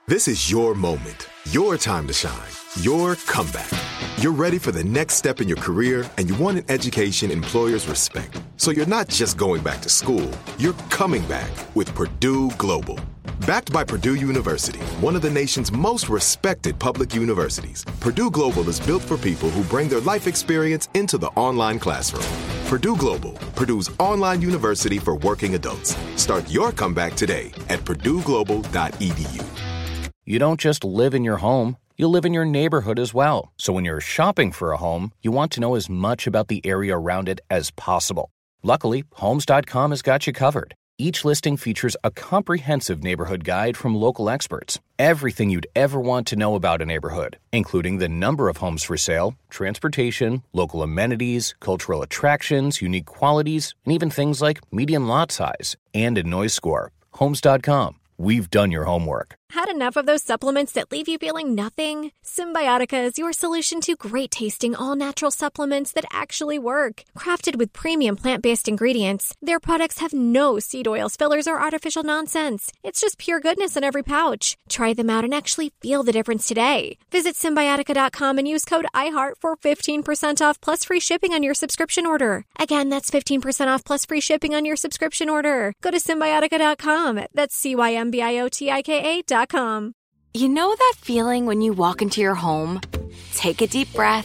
This is your moment, your time to shine, your comeback. You're ready for the next step in your career, and you want an education employers respect. So you're not just going back to school, you're coming back with Purdue Global. Backed by Purdue University, one of the nation's most respected public universities, Purdue Global is built for people who bring their life experience into the online classroom. Purdue Global, Purdue's online university for working adults. Start your comeback today at purdueglobal.edu. You don't just live in your home, you live in your neighborhood as well. So when you're shopping for a home, you want to know as much about the area around it as possible. Luckily, Homes.com has got you covered. Each listing features a comprehensive neighborhood guide from local experts. Everything you'd ever want to know about a neighborhood, including the number of homes for sale, transportation, local amenities, cultural attractions, unique qualities, and even things like median lot size and a noise score. Homes.com. We've done your homework. Had enough of those supplements that leave you feeling nothing? Symbiotica is your solution to great-tasting, all-natural supplements that actually work. Crafted with premium plant-based ingredients, their products have no seed oils, fillers, or artificial nonsense. It's just pure goodness in every pouch. Try them out and actually feel the difference today. Visit Symbiotica.com and use code IHEART for 15% off plus free shipping on your subscription order. Again, that's 15% off plus free shipping on your subscription order. Go to Symbiotica.com. That's Symbiotika.com. You know that feeling when you walk into your home, take a deep breath,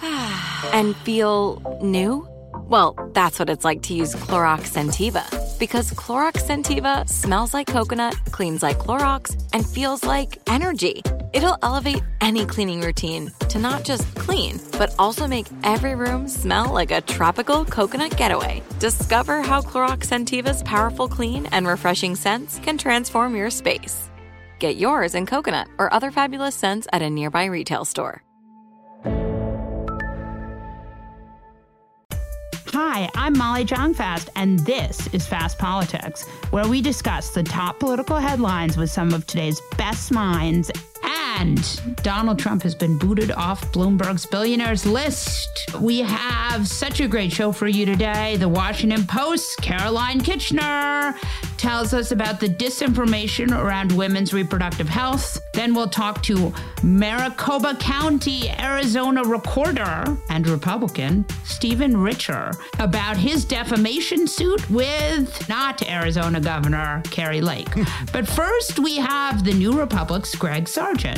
and feel new? Well, that's what it's like to use Clorox Scentiva. Because Clorox Scentiva smells like coconut, cleans like Clorox, and feels like energy. It'll elevate any cleaning routine to not just clean, but also make every room smell like a tropical coconut getaway. Discover how Clorox Scentiva's powerful clean and refreshing scents can transform your space. Get yours in coconut or other fabulous scents at a nearby retail store. Hi, I'm Molly Jong-Fast, and this is Fast Politics, where we discuss the top political headlines with some of today's best minds. And Donald Trump has been booted off Bloomberg's billionaires list. We have such a great show for you today. The Washington Post's Caroline Kitchener tells us about the disinformation around women's reproductive health. Then we'll talk to Maricopa County, Arizona recorder and Republican Stephen Richer about his defamation suit with not Arizona Governor Kari Lake. But first, we have the New Republic's Greg Sargent.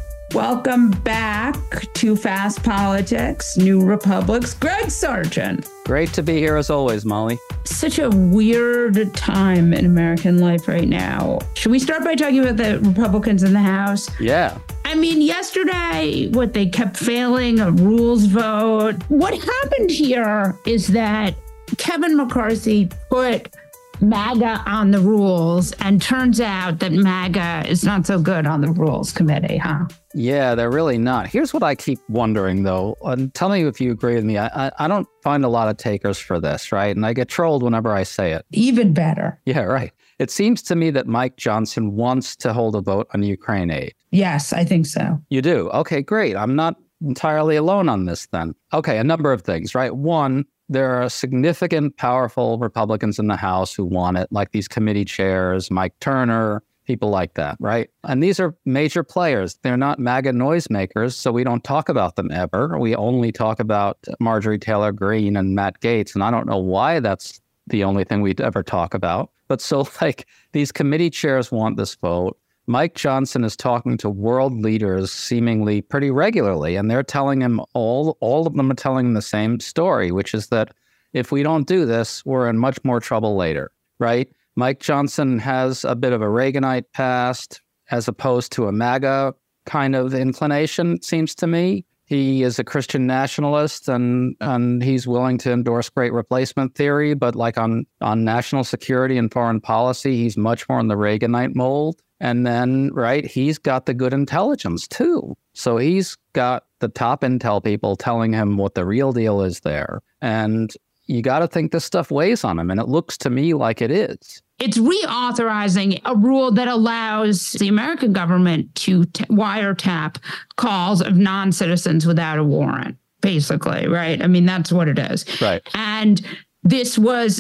Welcome back to Fast Politics, New Republic's Greg Sargent. Great to be here as always, Molly. Such a weird time in American life right now. Should we start by talking about the Republicans in the House? Yeah. I mean, yesterday, they kept failing a rules vote. What happened here is that Kevin McCarthy put MAGA on the rules, and turns out that MAGA is not so good on the rules committee, huh? Yeah, they're really not. Here's what I keep wondering, though, and tell me if you agree with me. I don't find a lot of takers for this, right? And I get trolled whenever I say it. Even better. Yeah, right. It seems to me that Mike Johnson wants to hold a vote on Ukraine aid. Yes, I think so. You do? Okay, great. I'm not entirely alone on this then. Okay, a number of things, right? One, there are significant, powerful Republicans in the House who want it, like these committee chairs, Mike Turner, people like that, right? And these are major players. They're not MAGA noisemakers, so we don't talk about them ever. We only talk about Marjorie Taylor Greene and Matt Gaetz, and I don't know why that's the only thing we'd ever talk about. But so, these committee chairs want this vote. Mike Johnson is talking to world leaders seemingly pretty regularly, and they're telling him, all of them are telling him the same story, which is that if we don't do this, we're in much more trouble later, right? Mike Johnson has a bit of a Reaganite past as opposed to a MAGA kind of inclination, it seems to me. He is a Christian nationalist and he's willing to endorse great replacement theory, but on national security and foreign policy, he's much more in the Reaganite mold. And then, right, he's got the good intelligence too. So he's got the top intel people telling him what the real deal is there. And you got to think this stuff weighs on him. And it looks to me like it is. It's reauthorizing a rule that allows the American government to wiretap calls of non-citizens without a warrant, basically, right? I mean, that's what it is. Right. And this was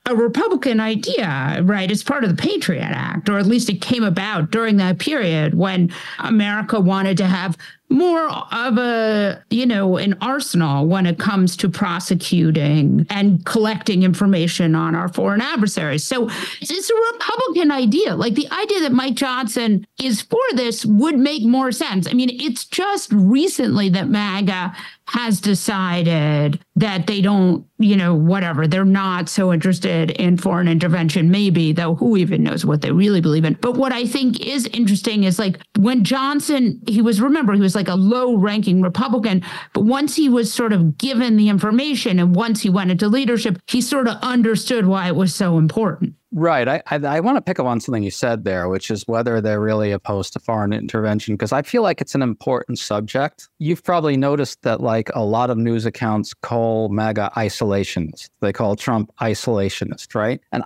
a Republican idea, right? It's part of the Patriot Act, or at least it came about during that period when America wanted to have more of an arsenal when it comes to prosecuting and collecting information on our foreign adversaries. So it's a Republican idea. Like the idea that Mike Johnson is for this would make more sense. I mean, it's just recently that MAGA has decided that they don't, they're not so interested in foreign intervention, maybe, though who even knows what they really believe in. But what I think is interesting is like when Johnson, he was like a low-ranking Republican, but once he was sort of given the information and once he went into leadership, he sort of understood why it was so important. Right. I want to pick up on something you said there, which is whether they're really opposed to foreign intervention, because I feel like it's an important subject. You've probably noticed that like a lot of news accounts call MAGA isolationist. They call Trump isolationist, right? And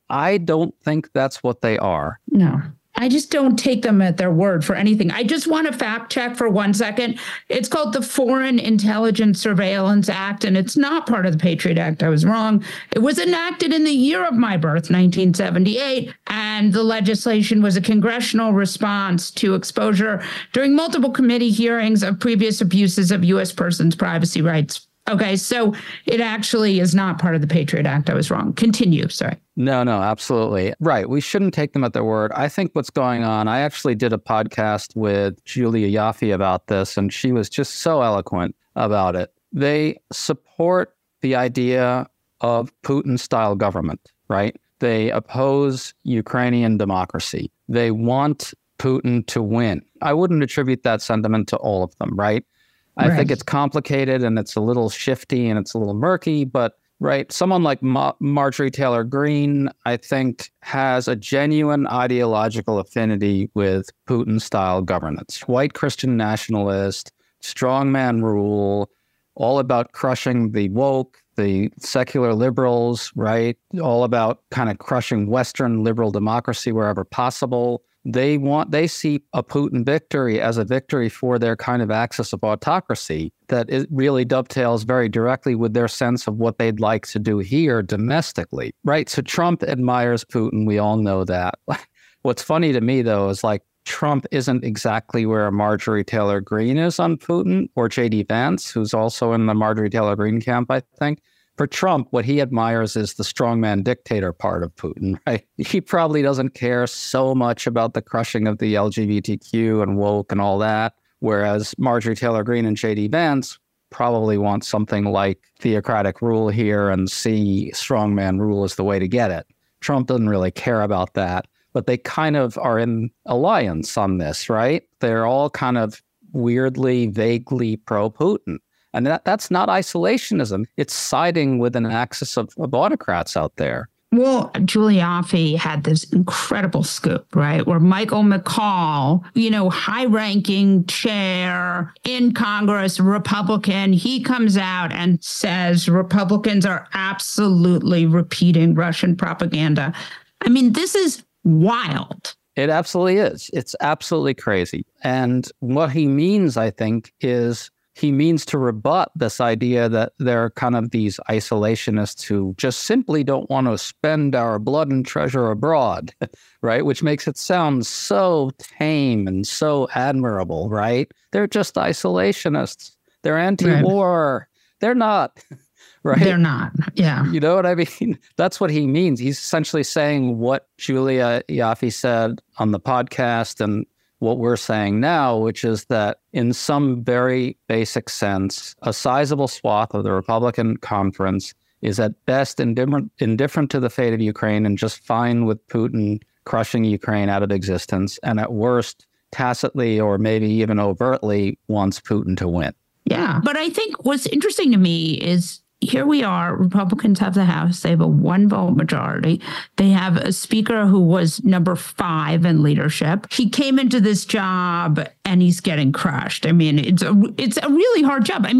I don't think that's what they are. No. I just don't take them at their word for anything. I just want to fact check for 1 second. It's called the Foreign Intelligence Surveillance Act, and it's not part of the Patriot Act. I was wrong. It was enacted in the year of my birth, 1978, and the legislation was a congressional response to exposure during multiple committee hearings of previous abuses of U.S. persons' privacy rights. Okay, so it actually is not part of the Patriot Act. I was wrong. Continue, sorry. No, absolutely. Right. We shouldn't take them at their word. I think what's going on, I actually did a podcast with Julia Ioffe about this, and she was just so eloquent about it. They support the idea of Putin-style government, right? They oppose Ukrainian democracy. They want Putin to win. I wouldn't attribute that sentiment to all of them, right? I think it's complicated and it's a little shifty and it's a little murky, but someone like Marjorie Taylor Greene, I think, has a genuine ideological affinity with Putin-style governance. White Christian nationalist, strongman rule, all about crushing the woke, the secular liberals, right? All about kind of crushing Western liberal democracy wherever possible. They see a Putin victory as a victory for their kind of axis of autocracy that it really dovetails very directly with their sense of what they'd like to do here domestically, right? So Trump admires Putin. We all know that. What's funny to me, though, is like Trump isn't exactly where Marjorie Taylor Greene is on Putin, or J.D. Vance, who's also in the Marjorie Taylor Greene camp, I think. For Trump, what he admires is the strongman dictator part of Putin, right? He probably doesn't care so much about the crushing of the LGBTQ and woke and all that, whereas Marjorie Taylor Greene and J.D. Vance probably want something like theocratic rule here and see strongman rule as the way to get it. Trump doesn't really care about that, but they kind of are in alliance on this, right? They're all kind of weirdly, vaguely pro-Putin. And that's not isolationism. It's siding with an axis of autocrats out there. Well, Julia Ioffe had this incredible scoop, right? Where Michael McCaul, high-ranking chair in Congress, Republican, he comes out and says Republicans are absolutely repeating Russian propaganda. I mean, this is wild. It absolutely is. It's absolutely crazy. And what he means, I think, is he means to rebut this idea that there are kind of these isolationists who just simply don't want to spend our blood and treasure abroad, right? Which makes it sound so tame and so admirable, right? They're just isolationists. They're anti-war. Right. They're not, right? They're not, yeah. You know what I mean? That's what he means. He's essentially saying what Julia Ioffe said on the podcast and what we're saying now, which is that in some very basic sense, a sizable swath of the Republican conference is at best indifferent to the fate of Ukraine and just fine with Putin crushing Ukraine out of existence, and at worst, tacitly or maybe even overtly wants Putin to win. Yeah, but I think what's interesting to me is here we are, Republicans have the House, they have a 1-vote majority. They have a speaker who was number 5 in leadership. He came into this job and he's getting crushed. I mean, it's a really hard job. I mean,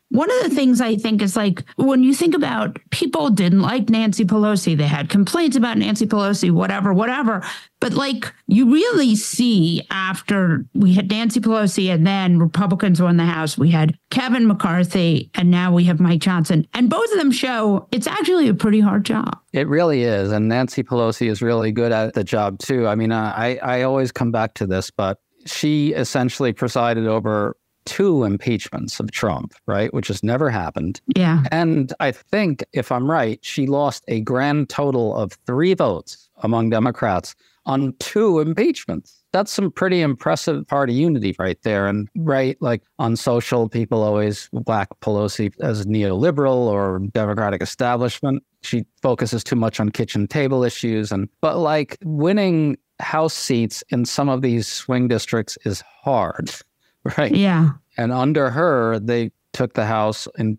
One of the things I think is like, when you think about people didn't like Nancy Pelosi, they had complaints about Nancy Pelosi, whatever. But like, you really see after we had Nancy Pelosi and then Republicans won the House, we had Kevin McCarthy and now we have Mike Johnson. And both of them show it's actually a pretty hard job. It really is. And Nancy Pelosi is really good at the job, too. I mean, I always come back to this, but she essentially presided over 2 impeachments of Trump, right? Which has never happened. Yeah. And I think, if I'm right, she lost a grand total of 3 votes among Democrats on 2 impeachments. That's some pretty impressive party unity right there. And right, like on social, people always whack Pelosi as neoliberal or Democratic establishment. She focuses too much on kitchen table issues. But like winning House seats in some of these swing districts is hard. Right. Yeah. And under her, they took the House in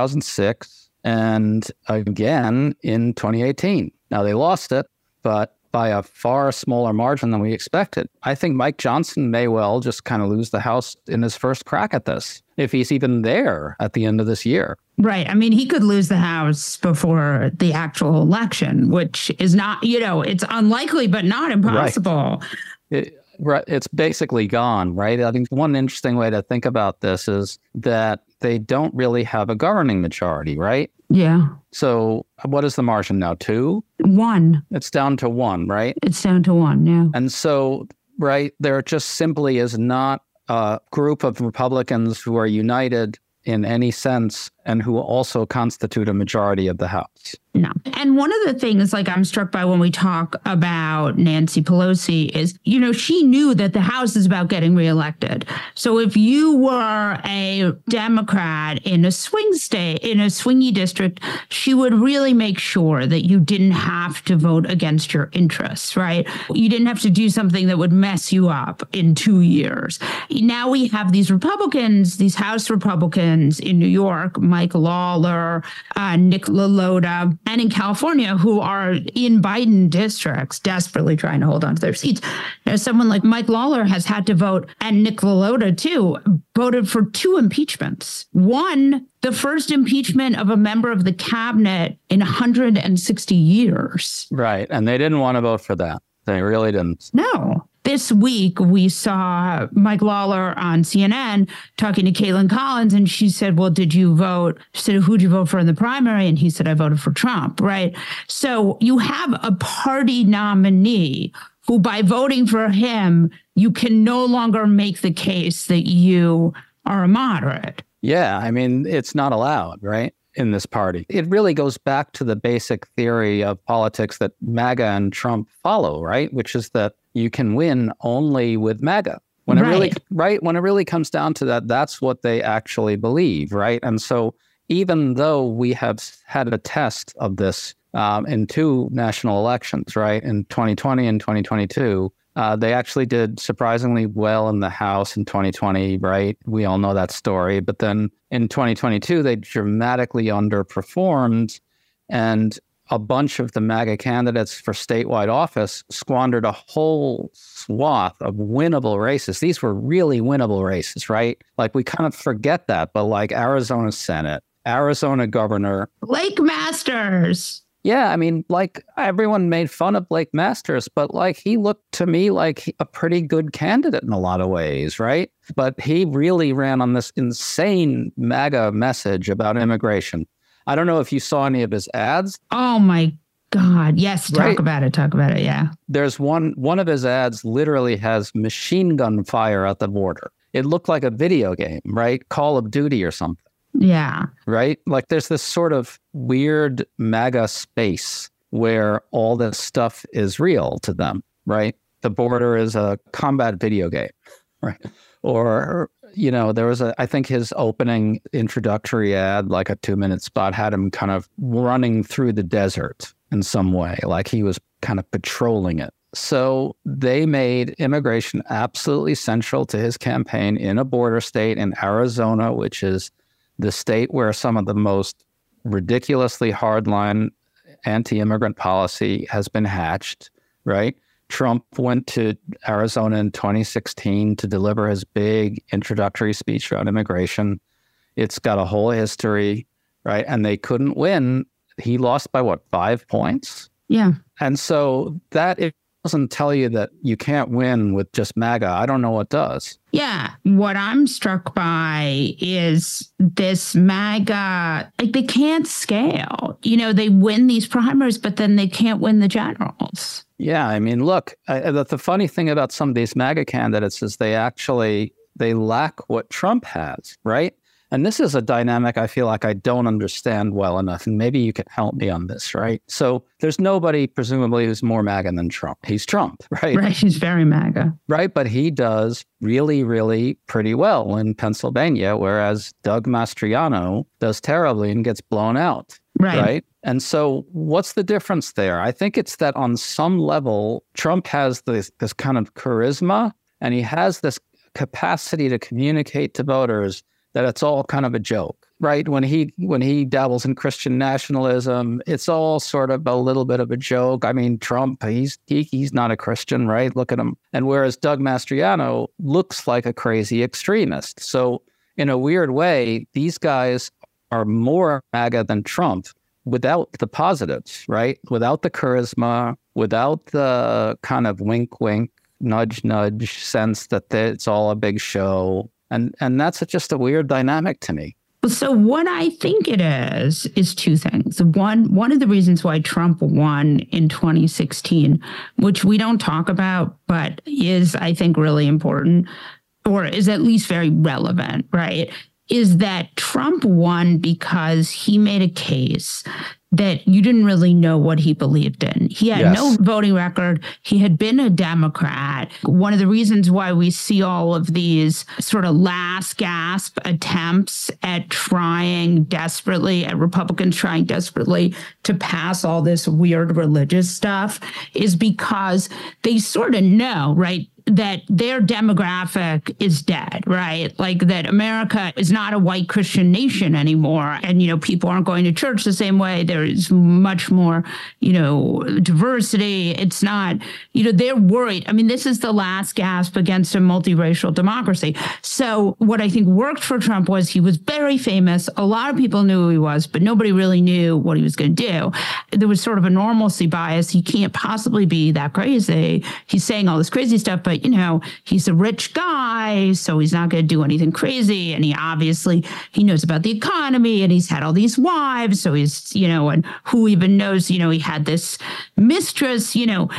2006 and again in 2018. Now, they lost it, but by a far smaller margin than we expected. I think Mike Johnson may well just kind of lose the House in his first crack at this, if he's even there at the end of this year. Right. I mean, he could lose the House before the actual election, which is not, it's unlikely, but not impossible. Right. It's basically gone, right? I think one interesting way to think about this is that they don't really have a governing majority, right? Yeah. So what is the margin now? 2? 1. It's down to 1, right? It's down to 1, yeah. And so, right, there just simply is not a group of Republicans who are united in any sense and who also constitute a majority of the House. No. And one of the things like I'm struck by when we talk about Nancy Pelosi is, she knew that the House is about getting reelected. So if you were a Democrat in a swing state, in a swingy district, she would really make sure that you didn't have to vote against your interests, right? You didn't have to do something that would mess you up in 2 years. Now we have these Republicans, these House Republicans in New York, Mike Lawler, Nick LaLota, and in California, who are in Biden districts, desperately trying to hold on to their seats. There's someone like Mike Lawler has had to vote, and Nick LaLota, too, voted for 2 impeachments. One, the first impeachment of a member of the cabinet in 160 years. Right. And they didn't want to vote for that. They really didn't. No. This week, we saw Mike Lawler on CNN talking to Caitlin Collins, and she said, well, did you vote? She said, who'd you vote for in the primary? And he said, I voted for Trump, right? So you have a party nominee who, by voting for him, you can no longer make the case that you are a moderate. Yeah, I mean, it's not allowed, right? In this party. It really goes back to the basic theory of politics that MAGA and Trump follow, right? Which is that you can win only with MAGA. When it really comes down to that, that's what they actually believe, right? And so even though we have had a test of this in 2 national elections, right? In 2020 and 2022, they actually did surprisingly well in the House in 2020, right? We all know that story. But then in 2022, they dramatically underperformed, and a bunch of the MAGA candidates for statewide office squandered a whole swath of winnable races. These were really winnable races, right? Like, we kind of forget that, but like Arizona Senate, Arizona governor. Blake Masters. Yeah, I mean, like, everyone made fun of Blake Masters, but like, he looked to me like a pretty good candidate in a lot of ways, right? But he really ran on this insane MAGA message about immigration. I don't know if you saw any of his ads. Oh my God. Yes. Talk about it. Yeah. There's one of his ads literally has machine gun fire at the border. It looked like a video game, right? Call of Duty or something. Yeah. Right? Like, there's this sort of weird MAGA space where all this stuff is real to them, right? The border is a combat video game, right? Or, there was I think his opening introductory ad, like a 2-minute spot, had him kind of running through the desert in some way, like he was kind of patrolling it. So they made immigration absolutely central to his campaign in a border state in Arizona, which is the state where some of the most ridiculously hardline anti-immigrant policy has been hatched, right? Trump went to Arizona in 2016 to deliver his big introductory speech about immigration. It's got a whole history, right? And they couldn't win. He lost by 5 points? Yeah. And so that it doesn't tell you that you can't win with just MAGA. I don't know what does. Yeah. What I'm struck by is this MAGA, like they can't scale. They win these primaries, but then they can't win the generals. Yeah. I mean, look, the funny thing about some of these MAGA candidates is they lack what Trump has, right? And this is a dynamic I feel like I don't understand well enough. And maybe you can help me on this, right? So there's nobody, presumably, who's more MAGA than Trump. He's Trump, right? Right. He's very MAGA. Right. But he does really, really pretty well in Pennsylvania, whereas Doug Mastriano does terribly and gets blown out. Right. And so what's the difference there? I think it's that on some level, Trump has this kind of charisma, and he has this capacity to communicate to voters that it's all kind of a joke, right? When he dabbles in Christian nationalism, it's all sort of a little bit of a joke. I mean, Trump, he's not a Christian, right? Look at him. And whereas Doug Mastriano looks like a crazy extremist. So in a weird way, these guys are more MAGA than Trump without the positives, right? Without the charisma, without the kind of wink, wink, nudge, nudge sense that it's all a big show. And that's just a weird dynamic to me. So what I think it is two things. One of the reasons why Trump won in 2016, which we don't talk about, but is, I think, really important, or is at least very relevant, right, is that Trump won because he made a case that you didn't really know what he believed in. He had no voting record. He had been a Democrat. One of the reasons why we see all of these sort of last gasp attempts at Republicans trying desperately to pass all this weird religious stuff is because they sort of know, right, that their demographic is dead, right? Like that America is not a white Christian nation anymore. And, people aren't going to church the same way. There is much more, diversity. It's not, they're worried. I mean, this is the last gasp against a multiracial democracy. So what I think worked for Trump was he was very famous. A lot of people knew who he was, but nobody really knew what he was going to do. There was sort of a normalcy bias. He can't possibly be that crazy. He's saying all this crazy stuff, but he's a rich guy, so he's not going to do anything crazy. And he knows about the economy, and he's had all these wives. So he's, and who even knows, he had this mistress,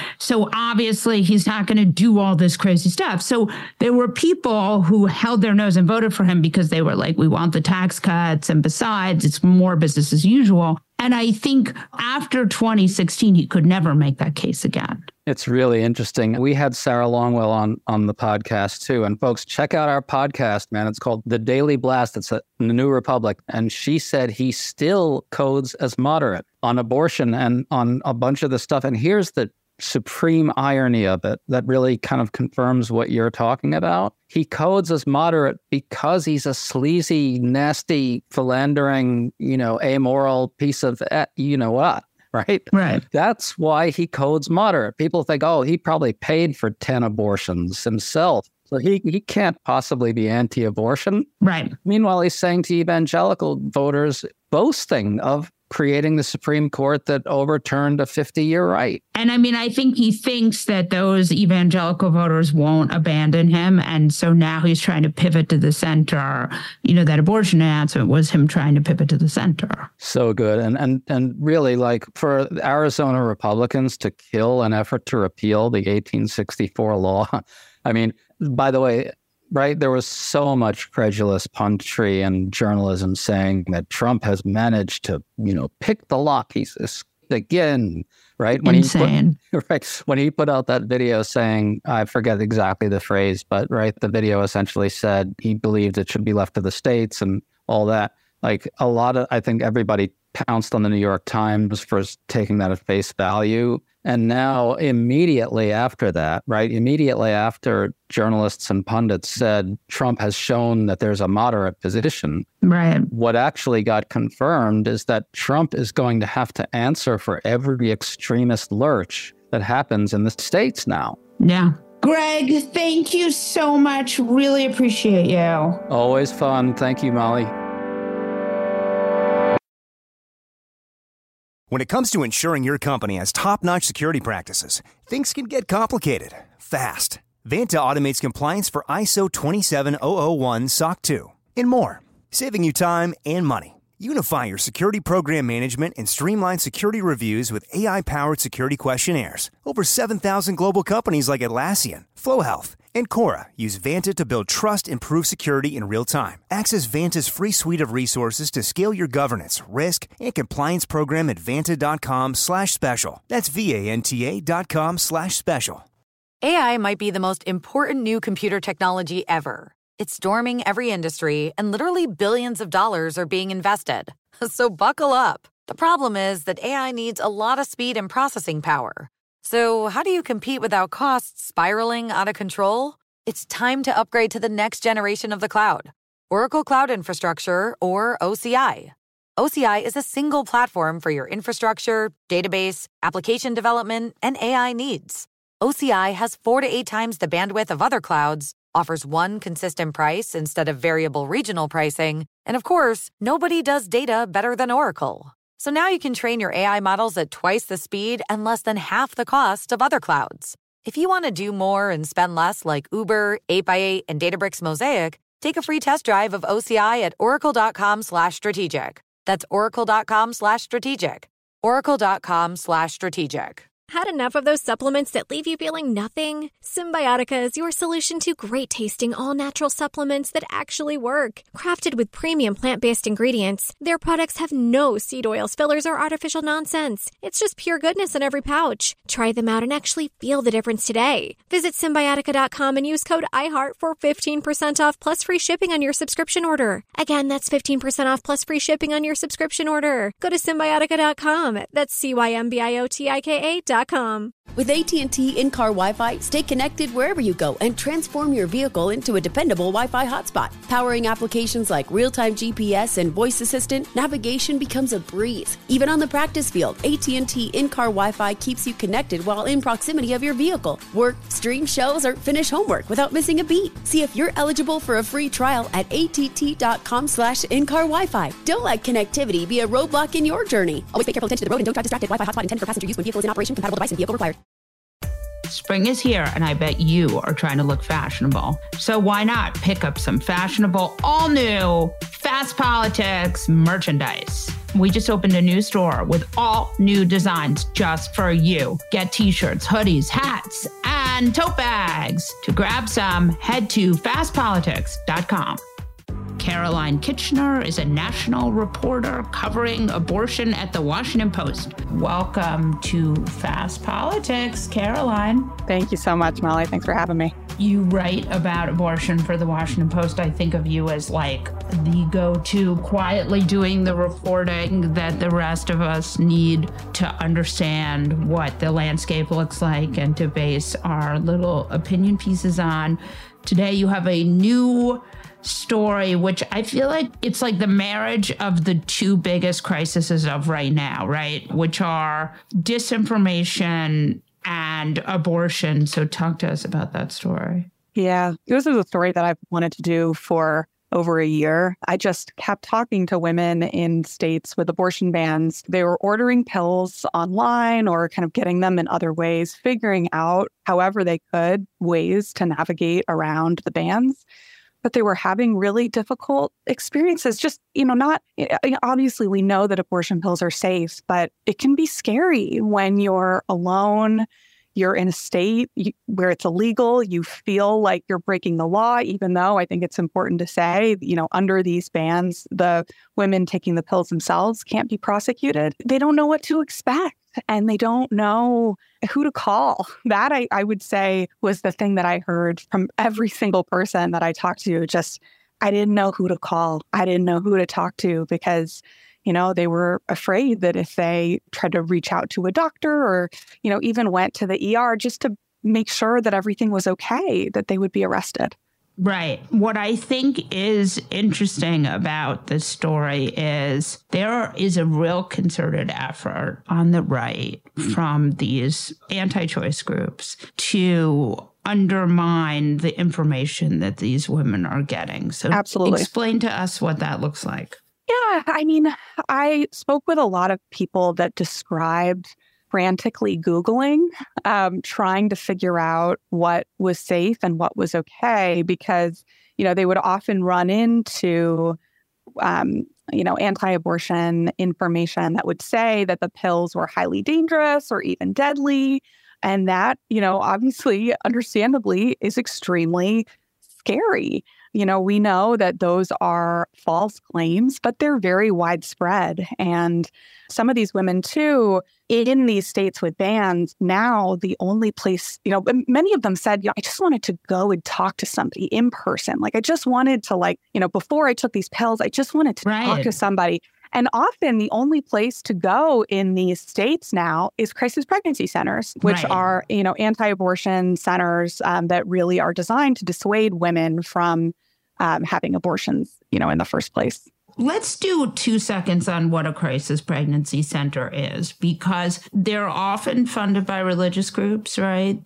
so obviously he's not going to do all this crazy stuff. So there were people who held their nose and voted for him because they were like, we want the tax cuts. And besides, it's more business as usual. And I think after 2016, he could never make that case again. It's really interesting. We had Sarah Longwell on the podcast too. And folks, check out our podcast, man. It's called The Daily Blast. It's in the New Republic. And she said he still codes as moderate on abortion and on a bunch of the stuff. And here's the supreme irony of it that really kind of confirms what you're talking about. He codes as moderate because he's a sleazy, nasty, philandering, amoral piece of what, right? Right. That's why he codes moderate. People think, oh, he probably paid for 10 abortions himself. So he can't possibly be anti-abortion. Right. Meanwhile, he's saying to evangelical voters, boasting of creating the Supreme Court that overturned a 50-year right. And I mean, I think he thinks that those evangelical voters won't abandon him. And so now he's trying to pivot to the center. That abortion announcement was him trying to pivot to the center. So good. And really, like, for Arizona Republicans to kill an effort to repeal the 1864 law. I mean, by the way, right, there was so much credulous punditry and journalism saying that Trump has managed to, pick the lock. He's again, right? Insane. When he put out that video saying, I forget exactly the phrase, but right, the video essentially said he believed it should be left to the states and all that. Like I think everybody pounced on the New York Times for taking that at face value. And now immediately after that, right, immediately after journalists and pundits said Trump has shown that there's a moderate position, right, what actually got confirmed is that Trump is going to have to answer for every extremist lurch that happens in the states now. Yeah. Greg, thank you so much. Really appreciate you. Always fun. Thank you, Molly. When it comes to ensuring your company has top-notch security practices, things can get complicated fast. Vanta automates compliance for ISO 27001 SOC 2 and more, saving you time and money. Unify your security program management and streamline security reviews with AI-powered security questionnaires. Over 7,000 global companies like Atlassian, Flow Health, and Cora use Vanta to build trust and improve security in real time. Access Vanta's free suite of resources to scale your governance, risk, and compliance program at vanta.com/special. That's VANTA.com/special. AI might be the most important new computer technology ever. It's storming every industry, and literally billions of dollars are being invested. So buckle up. The problem is that AI needs a lot of speed and processing power. So how do you compete without costs spiraling out of control? It's time to upgrade to the next generation of the cloud, Oracle Cloud Infrastructure, or OCI. OCI is a single platform for your infrastructure, database, application development, and AI needs. OCI has 4 to 8 times the bandwidth of other clouds, offers one consistent price instead of variable regional pricing, and of course, nobody does data better than Oracle. So now you can train your AI models at twice the speed and less than half the cost of other clouds. If you want to do more and spend less like Uber, 8x8, and Databricks Mosaic, take a free test drive of OCI at oracle.com/strategic. That's oracle.com/strategic. Oracle.com/strategic. Had enough of those supplements that leave you feeling nothing? Symbiotica is your solution to great-tasting, all-natural supplements that actually work. Crafted with premium plant-based ingredients, their products have no seed oils, fillers, or artificial nonsense. It's just pure goodness in every pouch. Try them out and actually feel the difference today. Visit Symbiotica.com and use code IHEART for 15% off plus free shipping on your subscription order. Again, that's 15% off plus free shipping on your subscription order. Go to Symbiotica.com. That's CYMBIOTIKA.com. With AT&T in-car Wi-Fi, stay connected wherever you go and transform your vehicle into a dependable Wi-Fi hotspot. Powering applications like real-time GPS and voice assistant, navigation becomes a breeze. Even on the practice field, AT&T in-car Wi-Fi keeps you connected while in proximity of your vehicle. Work, stream shows, or finish homework without missing a beat. See if you're eligible for a free trial at att.com/in-car Wi-Fi. Don't let connectivity be a roadblock in your journey. Always pay careful attention to the road and don't drive distracted. Wi-Fi hotspot intended for passenger use when vehicle is in operation. Compatible device and vehicle required. Spring is here, and I bet you are trying to look fashionable. So why not pick up some fashionable, all-new Fast Politics merchandise? We just opened a new store with all new designs just for you. Get t-shirts, hoodies, hats, and tote bags. To grab some, head to fastpolitics.com. Caroline Kitchener is a national reporter covering abortion at the Washington Post. Welcome to Fast Politics, Caroline. Thank you so much, Molly. Thanks for having me. You write about abortion for the Washington Post. I think of you as like the go-to, quietly doing the reporting that the rest of us need to understand what the landscape looks like and to base our little opinion pieces on. Today you have a new story, which I feel like it's like the marriage of the two biggest crises of right now, right? Which are disinformation and abortion. So talk to us about that story. Yeah, this is a story that I've wanted to do for over a year. I just kept talking to women in states with abortion bans. They were ordering pills online or kind of getting them in other ways, figuring out however they could ways to navigate around the bans. But they were having really difficult experiences. Just, not obviously we know that abortion pills are safe, but it can be scary when you're alone. You're in a state where it's illegal. You feel like you're breaking the law, even though I think it's important to say, under these bans, the women taking the pills themselves can't be prosecuted. They don't know what to expect. And they don't know who to call. That, I would say, was the thing that I heard from every single person that I talked to. Just, I didn't know who to call. I didn't know who to talk to because, they were afraid that if they tried to reach out to a doctor or, even went to the ER just to make sure that everything was okay, that they would be arrested. Right. What I think is interesting about this story is there is a real concerted effort on the right from these anti-choice groups to undermine the information that these women are getting. So absolutely, explain to us what that looks like. Yeah, I mean, I spoke with a lot of people that described frantically Googling, trying to figure out what was safe and what was okay, because, they would often run into, anti-abortion information that would say that the pills were highly dangerous or even deadly. And that, obviously, understandably, is extremely scary. We know that those are false claims, but they're very widespread. And some of these women, too, in these states with bans, now the only place, many of them said, I just wanted to go and talk to somebody in person. Like, I just wanted to, before I took these pills, I just wanted to talk to somebody. And often the only place to go in these states now is crisis pregnancy centers, which are, anti-abortion centers that really are designed to dissuade women from having abortions, in the first place. Let's do 2 seconds on what a crisis pregnancy center is, because they're often funded by religious groups, right?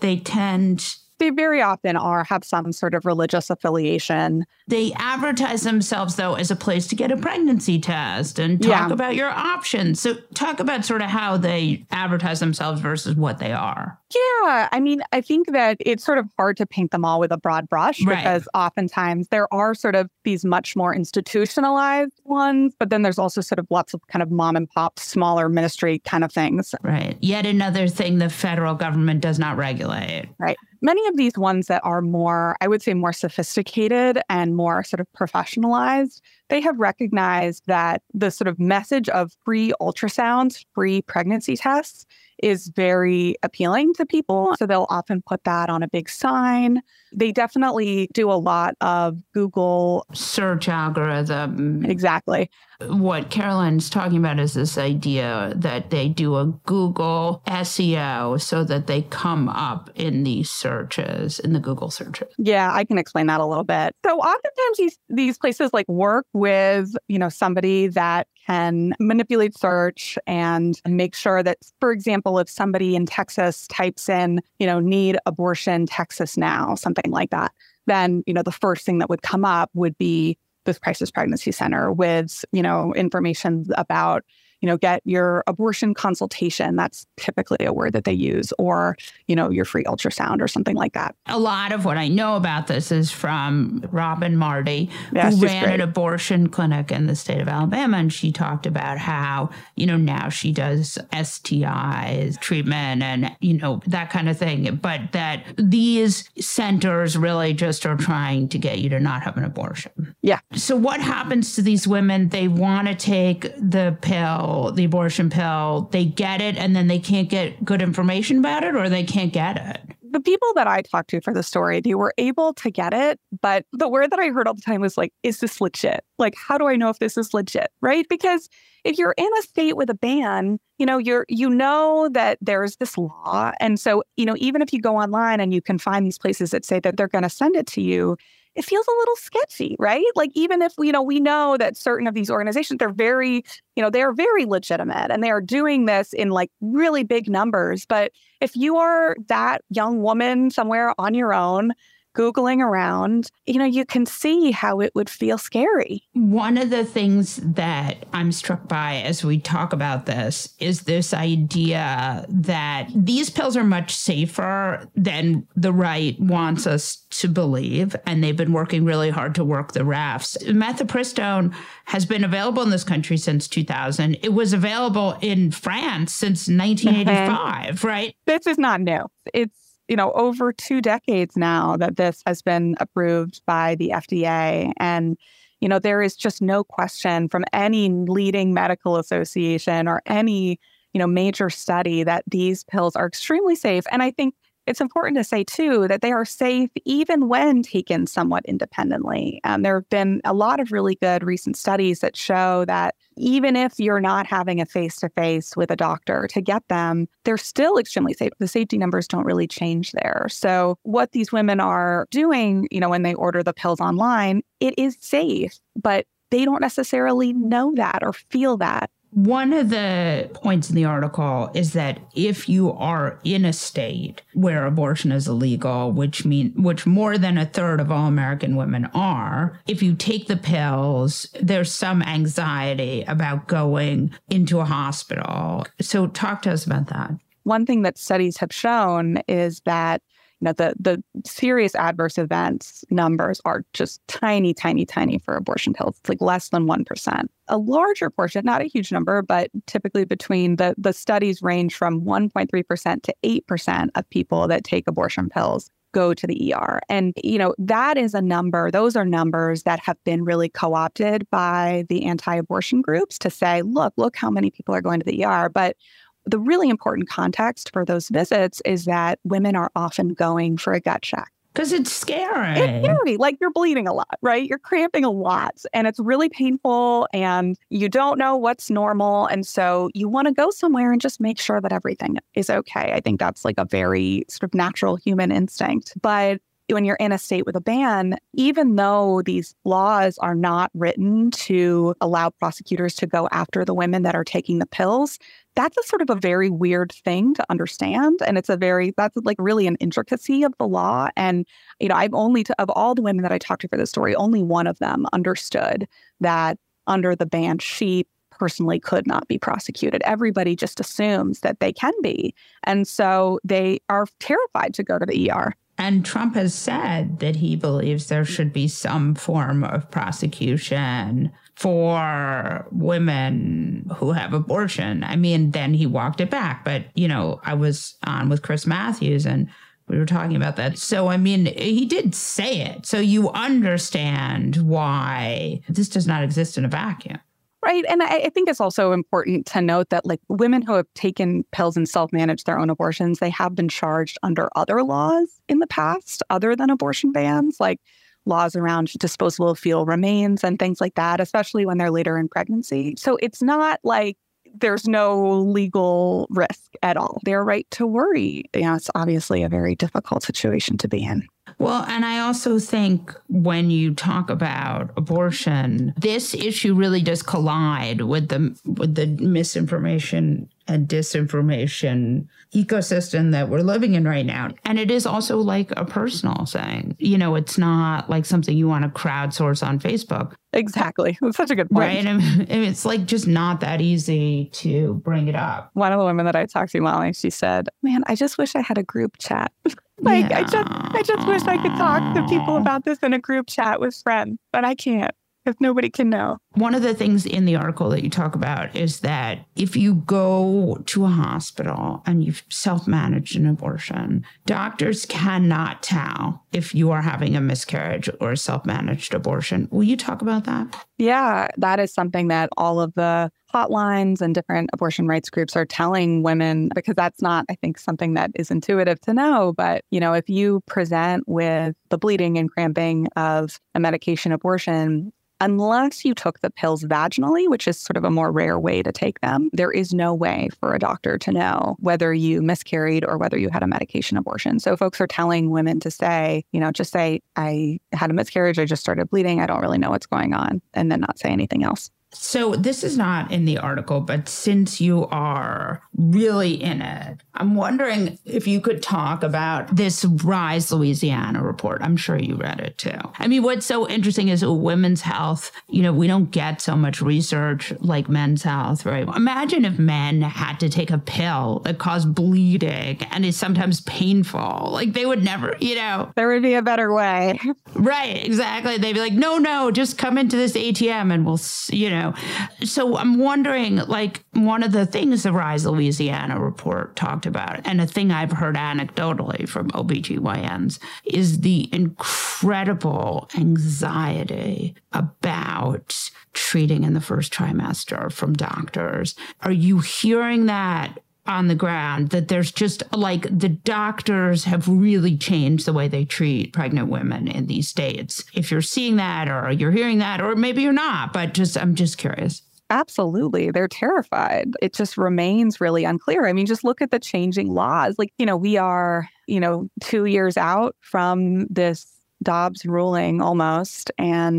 They very often have some sort of religious affiliation. They advertise themselves, though, as a place to get a pregnancy test and talk about your options. So talk about sort of how they advertise themselves versus what they are. Yeah, I mean, I think that it's sort of hard to paint them all with a broad brush because oftentimes there are sort of these much more institutionalized ones, but then there's also sort of lots of kind of mom and pop, smaller ministry kind of things. Right. Yet another thing the federal government does not regulate. Right. Many of these ones that are more, I would say, more sophisticated and more sort of professionalized, they have recognized that the sort of message of free ultrasounds, free pregnancy tests is very appealing to people. So they'll often put that on a big sign. They definitely do a lot of Google search algorithm. Exactly. What Caroline's talking about is this idea that they do a Google SEO so that they come up in these searches, in the Google searches. Yeah, I can explain that a little bit. So oftentimes these places work with, somebody that can manipulate search and make sure that, for example, if somebody in Texas types in, need abortion Texas now, something like that, then, the first thing that would come up would be this crisis pregnancy center with, information about, get your abortion consultation. That's typically a word that they use, or, your free ultrasound or something like that. A lot of what I know about this is from Robin Marty, who ran an abortion clinic in the state of Alabama. And she talked about how, now she does STIs treatment and, that kind of thing. But that these centers really just are trying to get you to not have an abortion. Yeah. So what happens to these women? They want to take the pill, the abortion pill, they get it, and then they can't get good information about it, or they can't get it. The people that I talked to for the story, they were able to get it, but the word that I heard all the time was is this legit? How do I know if this is legit, right? Because if you're in a state with a ban, you know that there's this law. And so, even if you go online and you can find these places that say that they're going to send it to you, it feels a little sketchy, right? Even if, we know that certain of these organizations, they're very legitimate and they are doing this in really big numbers. But if you are that young woman somewhere on your own, Googling around, you can see how it would feel scary. One of the things that I'm struck by as we talk about this is this idea that these pills are much safer than the right wants us to believe, and they've been working really hard to work the refs. Mifepristone has been available in this country since 2000. It was available in France since 1985, right? This is not new. It's over 2 decades now that this has been approved by the FDA. And, there is just no question from any leading medical association or any, major study that these pills are extremely safe. And I think it's important to say, too, that they are safe even when taken somewhat independently. There have been a lot of really good recent studies that show that even if you're not having a face-to-face with a doctor to get them, they're still extremely safe. The safety numbers don't really change there. So what these women are doing, when they order the pills online, it is safe, but they don't necessarily know that or feel that. One of the points in the article is that if you are in a state where abortion is illegal, which more than a third of all American women are, if you take the pills, there's some anxiety about going into a hospital. So talk to us about that. One thing that studies have shown is that the serious adverse events numbers are just tiny, tiny, tiny for abortion pills. It's like less than 1%. A larger portion, not a huge number, but typically between the studies range from 1.3% to 8% of people that take abortion pills go to the ER. And, that is a number, those are numbers that have been really co-opted by the anti-abortion groups to say, look how many people are going to the ER. But the really important context for those visits is that women are often going for a gut check. Because it's scary. It's scary. Like you're bleeding a lot, right? You're cramping a lot and it's really painful and you don't know what's normal. And so you want to go somewhere and just make sure that everything is okay. I think that's like a very sort of natural human instinct. But when you're in a state with a ban, even though these laws are not written to allow prosecutors to go after the women that are taking the pills, that's a sort of a very weird thing to understand. And that's like really an intricacy of the law. And, I've of all the women that I talked to for this story, only one of them understood that under the ban, she personally could not be prosecuted. Everybody just assumes that they can be. And so they are terrified to go to the ER. And Trump has said that he believes there should be some form of prosecution for women who have abortion. I mean, then he walked it back. But, I was on with Chris Matthews and we were talking about that. So, I mean, he did say it. So you understand why this does not exist in a vacuum. Right. And I think it's also important to note that like women who have taken pills and self-managed their own abortions, they have been charged under other laws in the past, other than abortion bans, like laws around disposable fetal remains and things like that, especially when they're later in pregnancy. So it's not like there's no legal risk at all. They're right to worry. It's obviously a very difficult situation to be in. Well, and I also think when you talk about abortion, this issue really does collide with the misinformation and disinformation ecosystem that we're living in right now. And it is also like a personal thing. It's not like something you want to crowdsource on Facebook. Exactly. That's such a good point. Right. And it's like just not that easy to bring it up. One of the women that I talked to, Molly, she said, man, I just wish I had a group chat. I just wish I could talk to people about this in a group chat with friends, but I can't because nobody can know. One of the things in the article that you talk about is that if you go to a hospital and you've self-managed an abortion, doctors cannot tell if you are having a miscarriage or a self-managed abortion. Will you talk about that? Yeah, that is something that all of the hotlines and different abortion rights groups are telling women, because that's not, I think, something that is intuitive to know. But, if you present with the bleeding and cramping of a medication abortion, unless you took the pills vaginally, which is sort of a more rare way to take them, there is no way for a doctor to know whether you miscarried or whether you had a medication abortion. So folks are telling women to say, just say, I had a miscarriage, I just started bleeding, I don't really know what's going on, and then not say anything else. So this is not in the article, but since you are really in it, I'm wondering if you could talk about this Rise Louisiana report. I'm sure you read it too. I mean, what's so interesting is women's health, we don't get so much research like men's health, right? Imagine if men had to take a pill that caused bleeding and is sometimes painful. Like they would never, There would be a better way. Right, exactly. They'd be like, no, just come into this ATM and we'll, So I'm wondering, like, one of the things the Rise Louisiana report talked about, and a thing I've heard anecdotally from OBGYNs, is the incredible anxiety about treating in the first trimester from doctors. Are you hearing that on the ground, that there's just like the doctors have really changed the way they treat pregnant women in these states? If you're seeing that or you're hearing that, or maybe you're not, but I'm just curious. Absolutely. They're terrified. It just remains really unclear. I mean, just look at the changing laws. Like, we are, 2 years out from this Dobbs ruling almost, and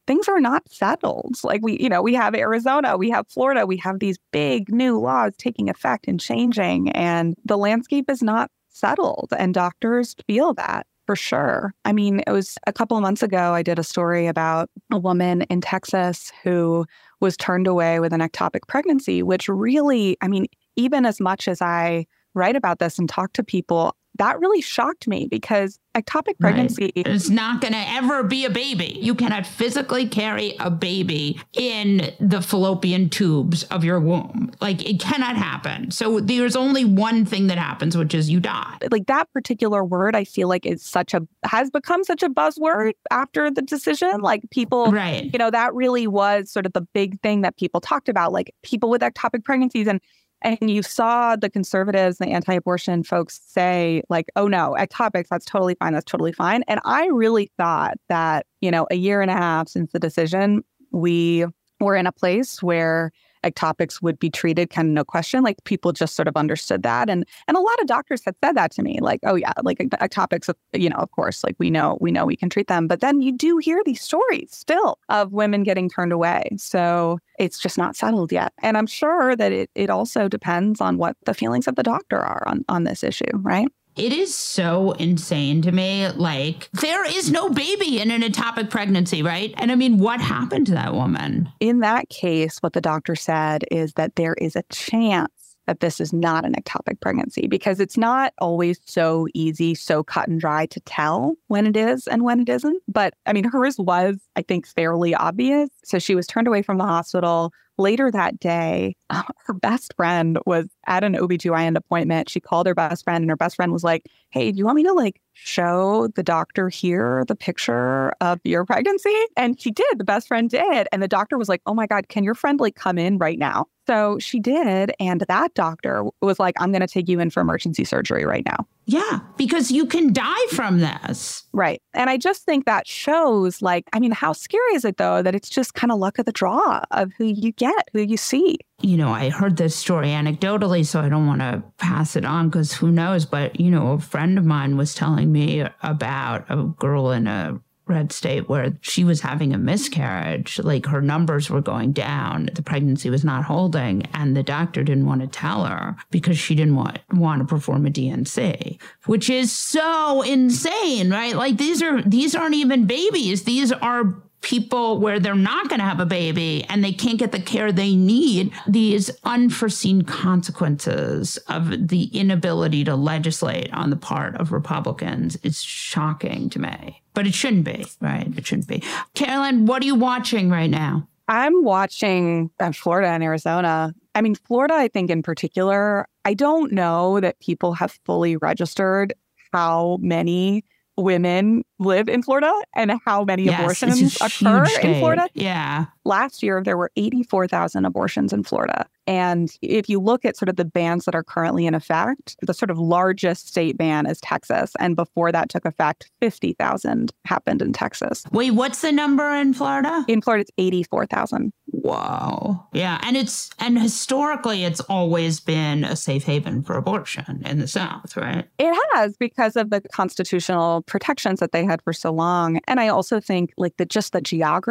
things are not settled. Like we have Arizona, we have Florida, we have these big new laws taking effect and changing, and the landscape is not settled, and doctors feel that for sure. I mean, it was a couple of months ago, I did a story about a woman in Texas who was turned away with an ectopic pregnancy, which really, I mean, even as much as I write about this and talk to people, that really shocked me because ectopic pregnancy is not going to ever be a baby. You cannot physically carry a baby in the fallopian tubes of your womb. Like, it cannot happen. So there's only one thing that happens, which is you die. Like, that particular word, I feel like has become such a buzzword after the decision. Like, people, right. That really was sort of the big thing that people talked about, like people with ectopic pregnancies. And you saw the conservatives, the anti-abortion folks say, like, oh, no, ectopics, that's totally fine. That's totally fine. And I really thought that, a year and a half since the decision, we were in a place where ectopics would be treated kind of no question. Like, people just sort of understood that. And a lot of doctors had said that to me, like, oh, yeah, like ectopics, of course, like we know we can treat them. But then you do hear these stories still of women getting turned away. So it's just not settled yet. And I'm sure that it also depends on what the feelings of the doctor are on this issue, right? It is so insane to me. Like, there is no baby in an ectopic pregnancy, right? And I mean, what happened to that woman? In that case, what the doctor said is that there is a chance that this is not an ectopic pregnancy because it's not always so easy, so cut and dry to tell when it is and when it isn't. But I mean, hers was, I think, fairly obvious. So she was turned away from the hospital. Later that day, her best friend was at an OB/GYN appointment. She called her best friend, and her best friend was like, hey, do you want me to show the doctor here the picture of your pregnancy? And she did. The best friend did. And the doctor was like, oh my God, can your friend come in right now? So she did. And that doctor was like, I'm going to take you in for emergency surgery right now. Yeah, because you can die from this. Right. And I just think that shows, how scary is it, though, that it's just kind of luck of the draw of who you get, who you see. I heard this story anecdotally, so I don't want to pass it on because who knows. But, a friend of mine was telling me about a girl in a red state where she was having a miscarriage. Like, her numbers were going down. The pregnancy was not holding. And the doctor didn't want to tell her because she didn't want to perform a D&C, which is so insane, right? Like, these aren't even babies. These are people where they're not going to have a baby and they can't get the care they need. These unforeseen consequences of the inability to legislate on the part of Republicans is shocking to me. But it shouldn't be, right? It shouldn't be. Caroline, what are you watching right now? I'm watching Florida and Arizona. I mean, Florida, I think in particular, I don't know that people have fully registered how many women live in Florida and how many abortions occur in Florida. Yeah. Last year, there were 84,000 abortions in Florida. And if you look at sort of the bans that are currently in effect, the sort of largest state ban is Texas. And before that took effect, 50,000 happened in Texas. Wait, what's the number in Florida? In Florida, it's 84,000. Wow. Yeah. And historically, it's always been a safe haven for abortion in the South, right? It has, because of the constitutional protections that they had for so long. And I also think the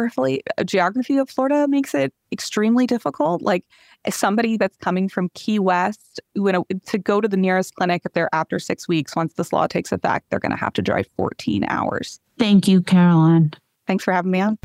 geography of Florida makes it extremely difficult. Like, as somebody that's coming from Key West, to go to the nearest clinic, if they're after 6 weeks, once this law takes effect, they're going to have to drive 14 hours. Thank you, Caroline. Thanks for having me on.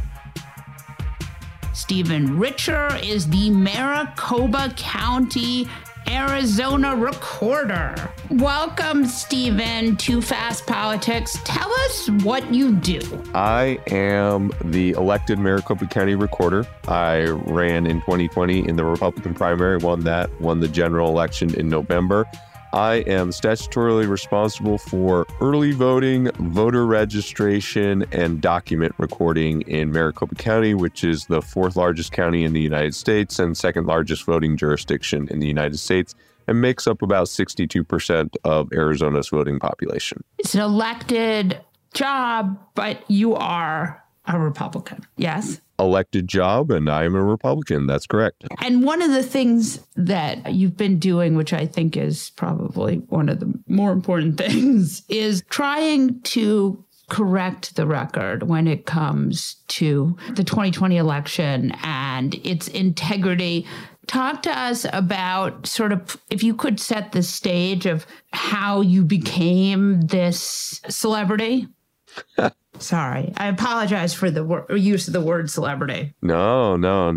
Stephen Richer is the Maricopa County, Arizona recorder. Welcome, Stephen, to Fast Politics. Tell us what you do. I am the elected Maricopa County recorder. I ran in 2020 in the Republican primary, won the general election in November. I am statutorily responsible for early voting, voter registration, and document recording in Maricopa County, which is the fourth largest county in the United States and second largest voting jurisdiction in the United States, and makes up about 62% of Arizona's voting population. It's an elected job, but you are a Republican, yes? Elected job, and I am a Republican. That's correct. And one of the things that you've been doing, which I think is probably one of the more important things, is trying to correct the record when it comes to the 2020 election and its integrity. Talk to us about sort of, if you could set the stage of how you became this celebrity. Sorry, I apologize for the use of the word celebrity. No.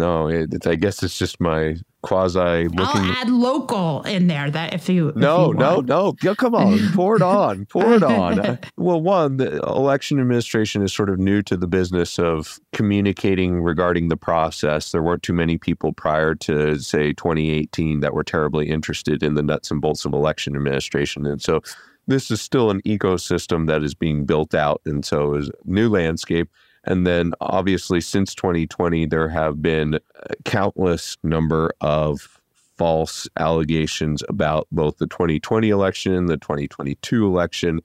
I guess it's just my quasi looking. I'll add local in there. That if you No. Yeah, come on, pour it on. Well, one, the election administration is sort of new to the business of communicating regarding the process. There weren't too many people prior to, say, 2018 that were terribly interested in the nuts and bolts of election administration, and so this is still an ecosystem that is being built out, and so is a new landscape. And then obviously since 2020, there have been a countless number of false allegations about both the 2020 election, the 2022 election,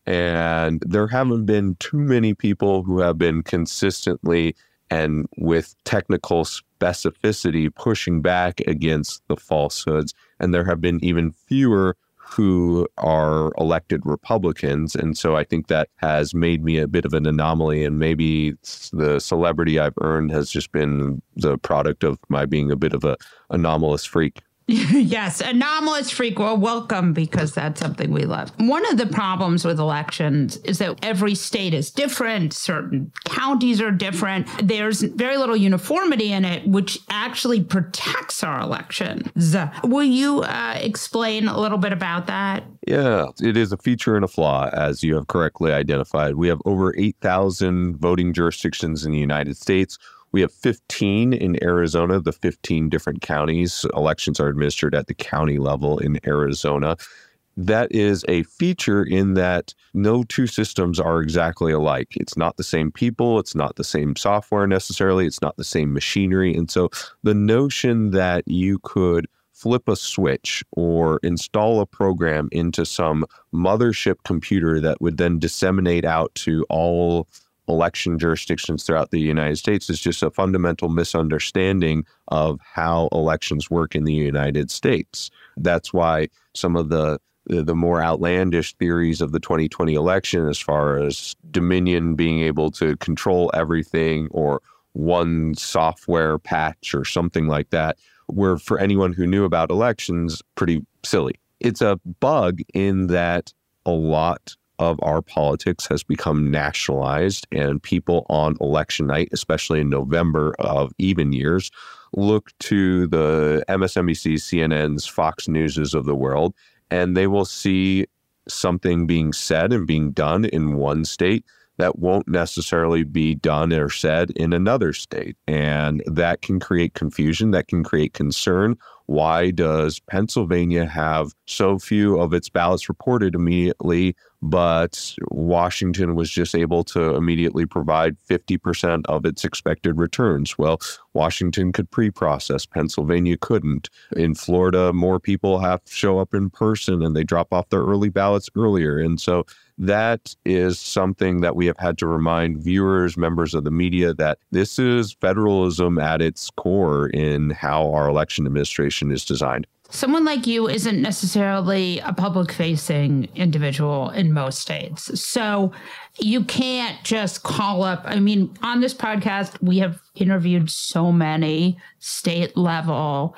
and there haven't been too many people who have been consistently and with technical specificity pushing back against the falsehoods. And there have been even fewer who are elected Republicans. And so I think that has made me a bit of an anomaly. And maybe the celebrity I've earned has just been the product of my being a bit of a anomalous freak. Yes, anomalous freak. Well, welcome, because that's something we love. One of the problems with elections is that every state is different. Certain counties are different. There's very little uniformity in it, which actually protects our elections. Will you explain a little bit about that? Yeah, it is a feature and a flaw, as you have correctly identified. We have over 8,000 voting jurisdictions in the United States. We have 15 in Arizona, the 15 different counties. Elections are administered at the county level in Arizona. That is a feature in that no two systems are exactly alike. It's not the same people. It's not the same software necessarily. It's not the same machinery. And so the notion that you could flip a switch or install a program into some mothership computer that would then disseminate out to all election jurisdictions throughout the United States is just a fundamental misunderstanding of how elections work in the United States. That's why some of the more outlandish theories of the 2020 election, as far as Dominion being able to control everything or one software patch or something like that, were, for anyone who knew about elections, pretty silly. It's a bug in that a lot of our politics has become nationalized, and people on election night, especially in November of even years, look to the MSNBC, CNNs, Fox Newses of the world, and they will see something being said and being done in one state that won't necessarily be done or said in another state. And that can create confusion, that can create concern. Why does Pennsylvania have so few of its ballots reported immediately, but Washington was just able to immediately provide 50% of its expected returns? Well, Washington could pre-process, Pennsylvania couldn't. In Florida, more people have to show up in person and they drop off their early ballots earlier. And so that is something that we have had to remind viewers, members of the media, that this is federalism at its core in how our election administration is designed. Someone like you isn't necessarily a public-facing individual in most states. So you can't just call up. I mean, on this podcast, we have interviewed so many state-level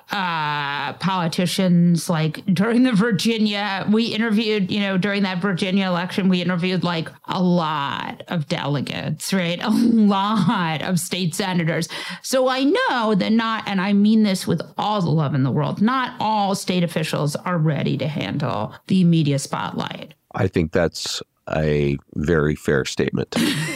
politicians. Like during the Virginia, we interviewed, during that Virginia election, we interviewed like a lot of delegates, right? A lot of state senators. So I know that not, and I mean this with all the love in the world, not all state officials are ready to handle the media spotlight. I think that's a very fair statement.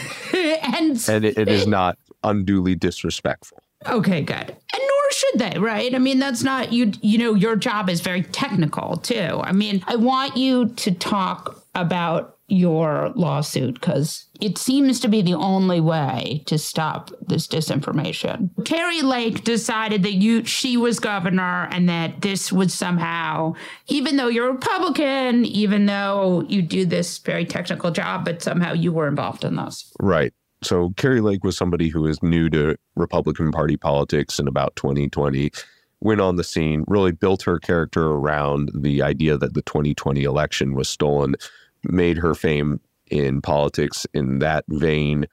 and it is not unduly disrespectful. Okay, good. And nor should they, right? I mean, that's not, your job is very technical too. I mean, I want you to talk about your lawsuit because it seems to be the only way to stop this disinformation. Kari Lake decided that she was governor and that this would somehow, even though you're a Republican, even though you do this very technical job, but somehow you were involved in this. Right. So Kari Lake was somebody who is new to Republican Party politics in about 2020, went on the scene, really built her character around the idea that the 2020 election was stolen, made her fame in politics in that vein,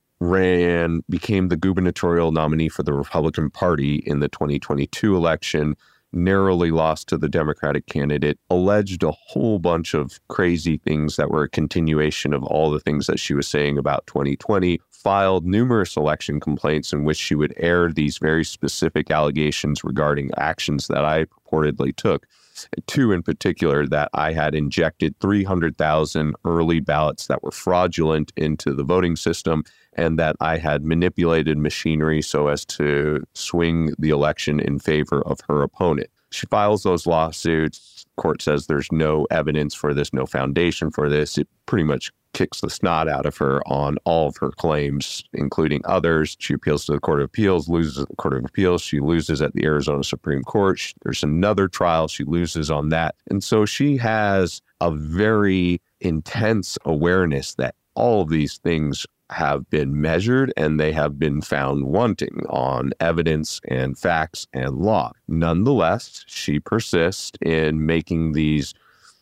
became the gubernatorial nominee for the Republican Party in the 2022 election, narrowly lost to the Democratic candidate, alleged a whole bunch of crazy things that were a continuation of all the things that she was saying about 2020, filed numerous election complaints in which she would air these very specific allegations regarding actions that I purportedly took. Two in particular, that I had injected 300,000 early ballots that were fraudulent into the voting system, and that I had manipulated machinery so as to swing the election in favor of her opponent. She files those lawsuits. Court says there's no evidence for this, no foundation for this. It pretty much kicks the snot out of her on all of her claims, including others. She appeals to the Court of Appeals, loses at the Court of Appeals. She loses at the Arizona Supreme Court. There's another trial. She loses on that. And so she has a very intense awareness that all of these things have been measured and they have been found wanting on evidence and facts and law. Nonetheless, she persists in making these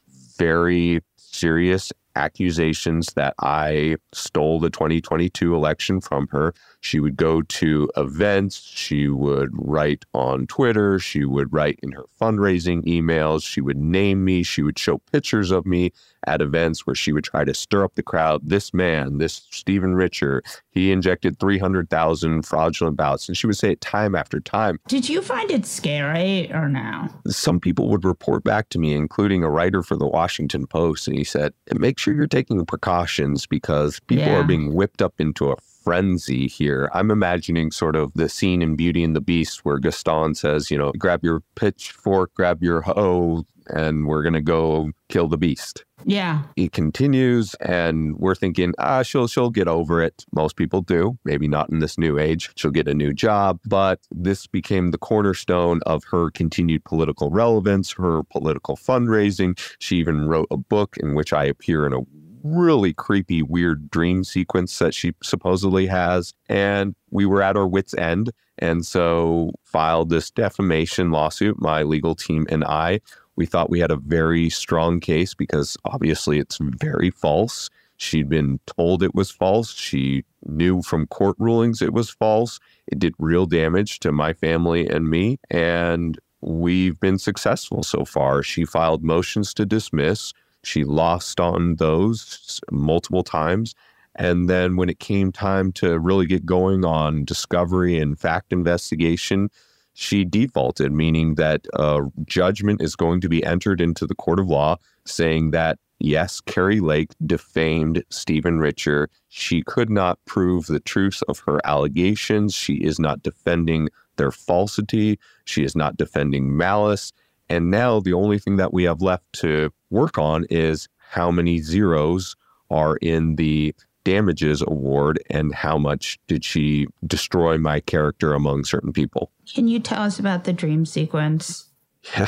very serious accusations that I stole the 2022 election from her. She would go to events. She would write on Twitter. She would write in her fundraising emails. She would name me. She would show pictures of me at events where she would try to stir up the crowd. This man, this Stephen Richer, he injected 300,000 fraudulent ballots. And she would say it time after time. Did you find it scary or no? Some people would report back to me, including a writer for the Washington Post. And he said, make sure you're taking precautions because people are being whipped up into a frenzy here. I'm imagining sort of the scene in Beauty and the Beast where Gaston says, grab your pitchfork, grab your hoe, and we're going to go kill the beast. Yeah. It continues, and we're thinking, she'll get over it. Most people do. Maybe not in this new age. She'll get a new job. But this became the cornerstone of her continued political relevance, her political fundraising. She even wrote a book in which I appear in a really creepy, weird dream sequence that she supposedly has. And we were at our wits' end. And so filed this defamation lawsuit, my legal team and I. We thought we had a very strong case because obviously it's very false. She'd been told it was false. She knew from court rulings it was false. It did real damage to my family and me. And we've been successful so far. She filed motions to dismiss. She lost on those multiple times. And then when it came time to really get going on discovery and fact investigation, she defaulted, meaning that judgment is going to be entered into the court of law saying that, yes, Kari Lake defamed Stephen Richer. She could not prove the truth of her allegations. She is not defending their falsity. She is not defending malice. And now the only thing that we have left to work on is how many zeros are in the damages award and how much did she destroy my character among certain people. Can you tell us about the dream sequence? Yeah.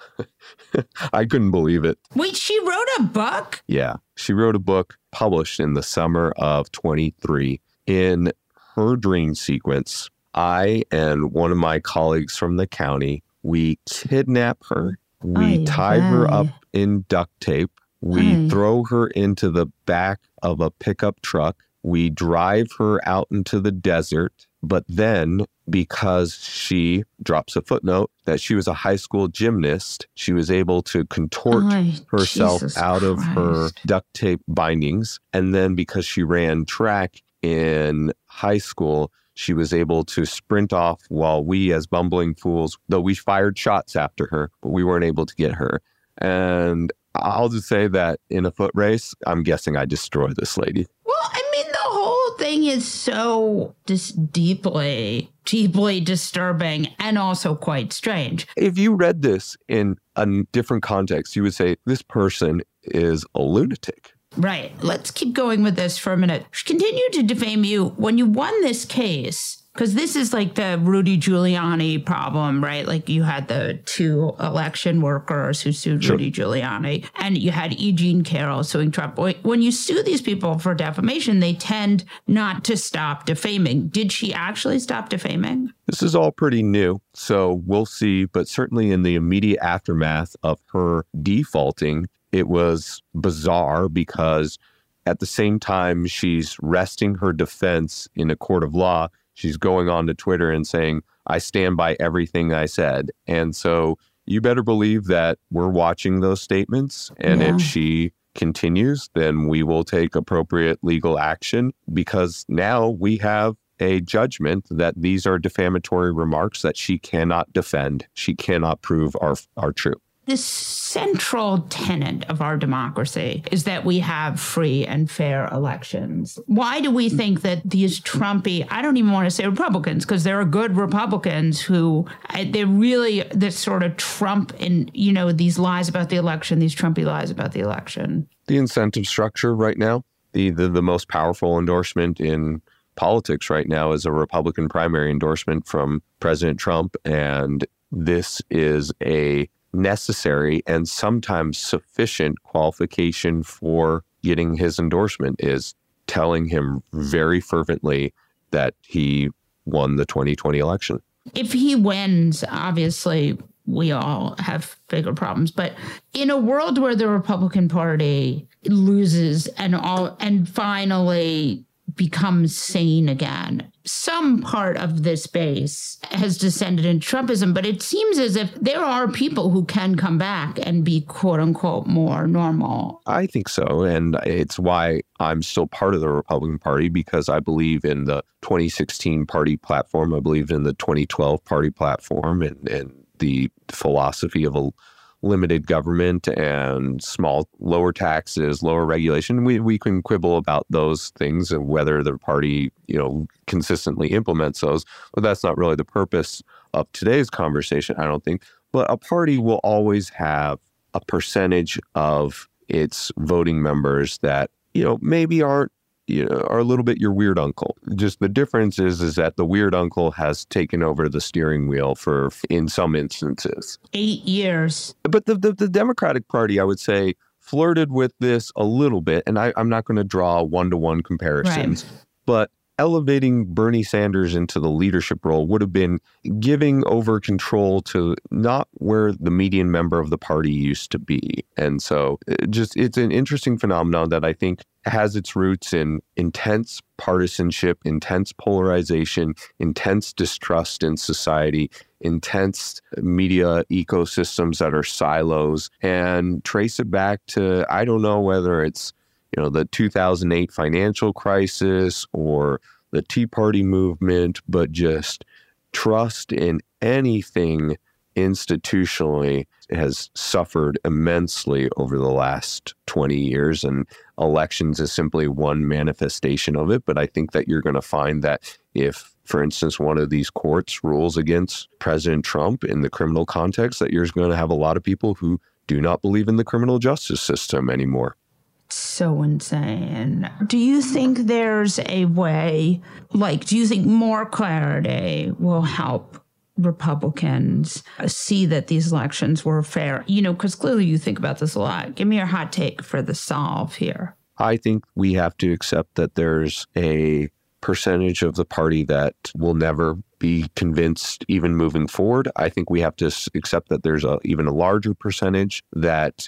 I couldn't believe it. Wait, she wrote a book? Yeah. She wrote a book published in the summer of 23. In her dream sequence, I and one of my colleagues from the county, we kidnap her. We tie her up in duct tape. We throw her into the back of a pickup truck. We drive her out into the desert. But then, because she drops a footnote that she was a high school gymnast, she was able to contort herself out of her duct tape bindings. And then because she ran track in high school, she was able to sprint off while we, as bumbling fools, though we fired shots after her, but we weren't able to get her. And I'll just say that in a foot race, I'm guessing I destroyed this lady. Well, I mean, the whole thing is so just deeply disturbing and also quite strange. If you read this in a different context, you would say this person is a lunatic. Right. Let's keep going with this for a minute. She continued to defame you when you won this case. Because this is like the Rudy Giuliani problem, right? Like you had the two election workers who sued Rudy Giuliani, and you had E. Jean Carroll suing Trump. When you sue these people for defamation, they tend not to stop defaming. Did she actually stop defaming? This is all pretty new, so we'll see. But certainly in the immediate aftermath of her defaulting, it was bizarre because at the same time, she's resting her defense in a court of law. She's going on to Twitter and saying, I stand by everything I said. And so you better believe that we're watching those statements. And if she continues, then we will take appropriate legal action, because now we have a judgment that these are defamatory remarks that she cannot defend. She cannot prove are true. The central tenet of our democracy is that we have free and fair elections. Why do we think that these Trumpy, I don't even want to say Republicans, because there are good Republicans who, they're really this sort of Trump and, these lies about the election, these Trumpy lies about the election. The incentive structure right now, the most powerful endorsement in politics right now is a Republican primary endorsement from President Trump. And this is a necessary and sometimes sufficient qualification for getting his endorsement, is telling him very fervently that he won the 2020 election. If he wins, obviously, we all have bigger problems. But in a world where the Republican Party loses and finally becomes sane again, some part of this base has descended into Trumpism, but it seems as if there are people who can come back and be, quote unquote, more normal. I think so. And it's why I'm still part of the Republican Party, because I believe in the 2016 party platform. I believe in the 2012 party platform and the philosophy of a limited government and lower taxes, lower regulation. We can quibble about those things and whether the party, consistently implements those, but that's not really the purpose of today's conversation, I don't think. But a party will always have a percentage of its voting members that, maybe aren't, are a little bit your weird uncle. Just the difference is that the weird uncle has taken over the steering wheel in some instances. 8 years. But the Democratic Party, I would say, flirted with this a little bit. And I'm not going to draw one-to-one comparisons, but elevating Bernie Sanders into the leadership role would have been giving over control to not where the median member of the party used to be. And so it's an interesting phenomenon that I think has its roots in intense partisanship, intense polarization, intense distrust in society, intense media ecosystems that are silos, and trace it back to, I don't know whether it's the 2008 financial crisis or the Tea Party movement, but just trust in anything institutionally has suffered immensely over the last 20 years, and elections is simply one manifestation of it. But I think that you're going to find that if, for instance, one of these courts rules against President Trump in the criminal context, that you're going to have a lot of people who do not believe in the criminal justice system anymore. So insane. Do you think there's a way, do you think more clarity will help Republicans see that these elections were fair? Because clearly you think about this a lot. Give me your hot take for the solve here. I think we have to accept that there's a percentage of the party that will never be convinced even moving forward. I think we have to accept that there's even a larger percentage that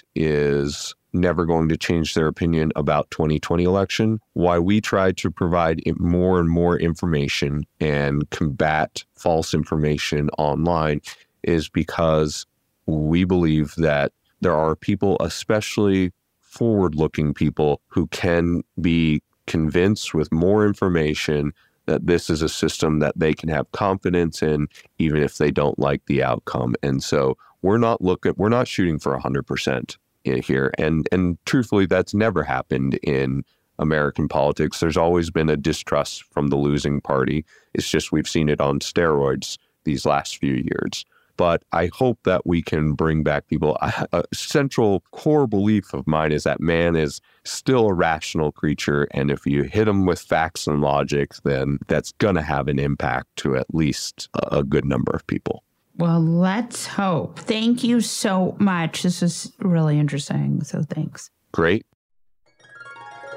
is never going to change their opinion about 2020 election. Why we try to provide more and more information and combat false information online is because we believe that there are people, especially forward-looking people, who can be convinced with more information that this is a system that they can have confidence in, even if they don't like the outcome. And so we're not shooting for 100% here. And truthfully, that's never happened in American politics. There's always been a distrust from the losing party. It's just we've seen it on steroids these last few years. But I hope that we can bring back people. A central core belief of mine is that man is still a rational creature. And if you hit him with facts and logic, then that's going to have an impact to at least a good number of people. Well, let's hope. Thank you so much. This is really interesting. So thanks. Great.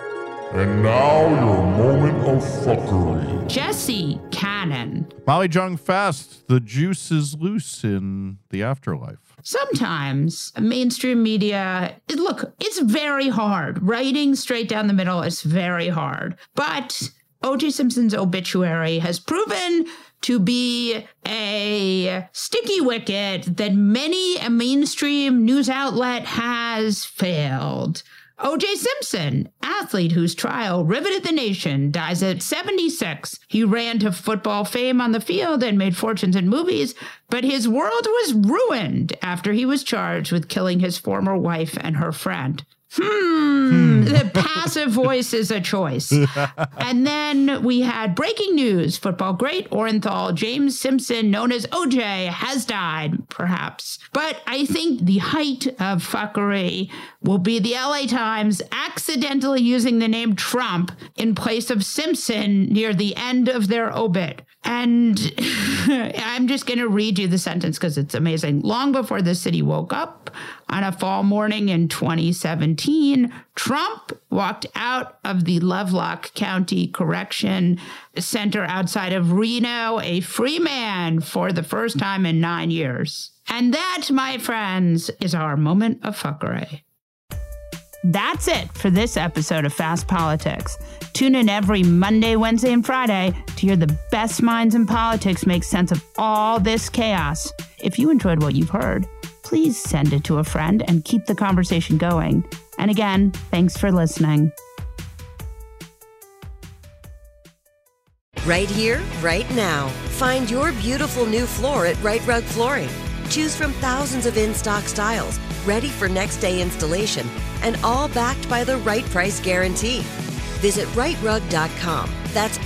And now your moment of fuckery. Jesse Cannon. Molly Jong Fast, the juice is loose in the afterlife. Sometimes mainstream media, look, it's very hard. Writing straight down the middle is very hard. But O.J. Simpson's obituary has proven to be a sticky wicket that many a mainstream news outlet has failed. O.J. Simpson, athlete whose trial riveted the nation, dies at 76. He ran to football fame on the field and made fortunes in movies, but his world was ruined after he was charged with killing his former wife and her friend. The passive voice is a choice. And then we had breaking news. Football great Orenthal James Simpson, known as OJ, has died, perhaps. But I think the height of fuckery will be the LA Times accidentally using the name Trump in place of Simpson near the end of their obit. And I'm just going to read you the sentence because it's amazing. Long before the city woke up on a fall morning in 2017, Trump walked out of the Lovelock County Correction Center outside of Reno, a free man for the first time in 9 years. And that, my friends, is our moment of fuckery. That's it for this episode of Fast Politics. Tune in every Monday, Wednesday, and Friday to hear the best minds in politics make sense of all this chaos. If you enjoyed what you've heard, please send it to a friend and keep the conversation going. And again, thanks for listening. Right here, right now. Find your beautiful new floor at Right Rug Flooring. Choose from thousands of in-stock styles, ready for next day installation, and all backed by the right price guarantee. Visit rightrug.com. That's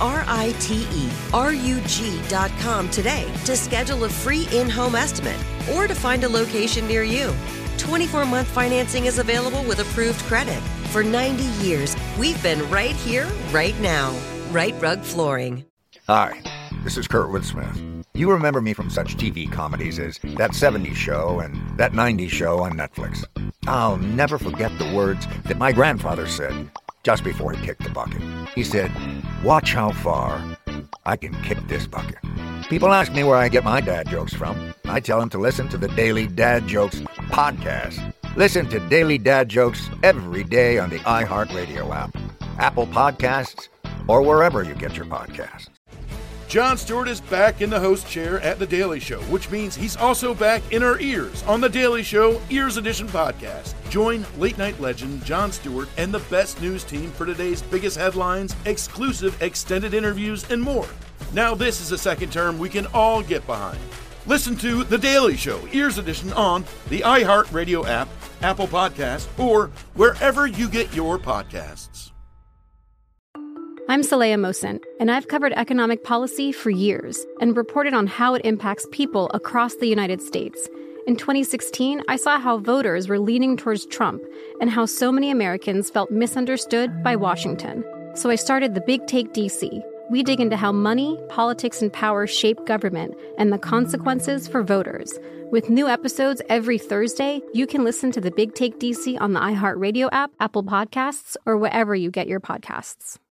RITERUG.com today to schedule a free in-home estimate or to find a location near you. 24-month financing is available with approved credit. For 90 years, we've been right here, right now. Right Rug Flooring. Hi, this is Kurt Woodsmith. You remember me from such TV comedies as That 70s Show and That 90s Show on Netflix. I'll never forget the words that my grandfather said just before he kicked the bucket. He said, "Watch how far I can kick this bucket." People ask me where I get my dad jokes from. I tell them to listen to the Daily Dad Jokes podcast. Listen to Daily Dad Jokes every day on the iHeartRadio app, Apple Podcasts, or wherever you get your podcasts. Jon Stewart is back in the host chair at The Daily Show, which means he's also back in our ears on The Daily Show Ears Edition podcast. Join late-night legend Jon Stewart and the best news team for today's biggest headlines, exclusive extended interviews, and more. Now this is a second term we can all get behind. Listen to The Daily Show Ears Edition on the iHeartRadio app, Apple Podcasts, or wherever you get your podcasts. I'm Saleha Mohsin, and I've covered economic policy for years and reported on how it impacts people across the United States. In 2016, I saw how voters were leaning towards Trump and how so many Americans felt misunderstood by Washington. So I started The Big Take DC. We dig into how money, politics, and power shape government and the consequences for voters. With new episodes every Thursday, you can listen to The Big Take DC on the iHeartRadio app, Apple Podcasts, or wherever you get your podcasts.